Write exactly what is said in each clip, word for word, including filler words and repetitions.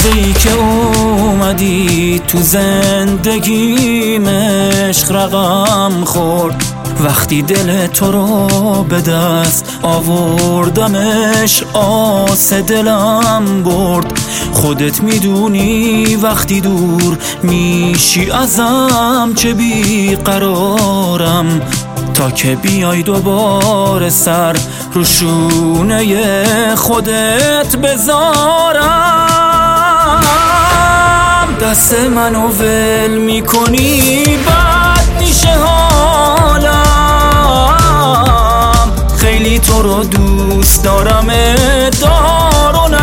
لحظه ای که اومدی تو زندگیم عشق رقم خورد، وقتی دل تو رو به دست آوردمش آس دلم برد. خودت میدونی وقتی دور میشی ازم چه بیقرارم، تا که بیای دوباره سر رو شونه خودت بذارم. دست منو ول میکنی بد میشه حالم، خیلی تو رو دوست دارم دار و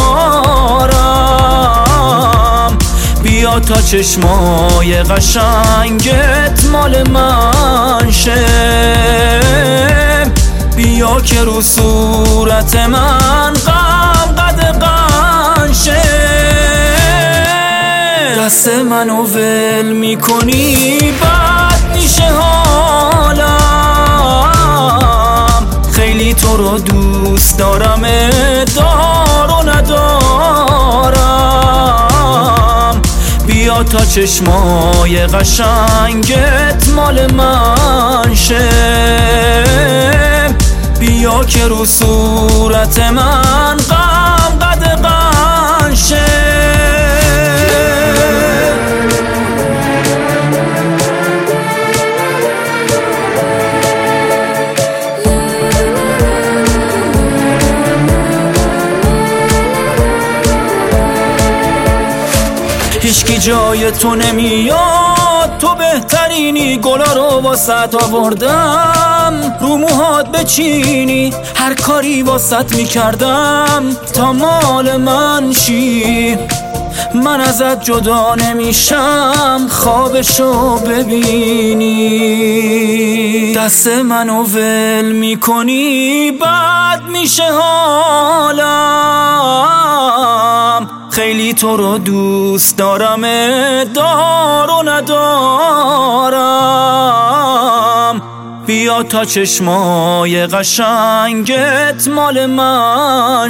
ندارم. بیا تا چشمای قشنگت مال من شه، بیا که رو صورت من غم قدغن شه. دست منو ول میکنی بد میشه حالم، خیلی تو رو دوست دارم دار و ندارم. بیا تا چشمای قشنگت مال من شه، بیا که رو صورت من غم قدغن شه. هیچکی جای تو نمیاد، تو بهترینی. گلا رو واسط آوردم رو موهات بچینی، هر کاری واسط میکردم تا مال من شی. من ازت جدا نمیشم خوابشو ببینی. دست منو ول میکنی بد میشه حالم، خیلی تو رو دوست دارم دار و ندارم. بیا تا چشمای قشنگت مال من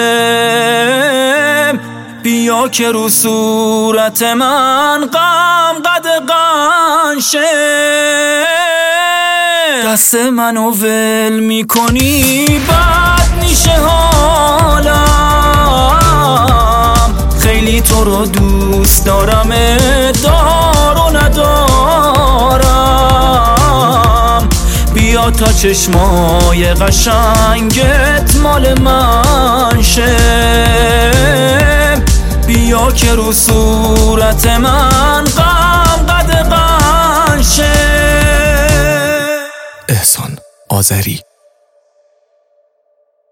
شه، بیا که رو صورت من غم قدغن شه. دست منو ول میکنی بد میشه حالم، خیلی تو رو دوست دارم دار و ندارم. بیا تا چشمای قشنگت مال من شه، بیا که رو صورت من غم قدغن شه. احسان آذری.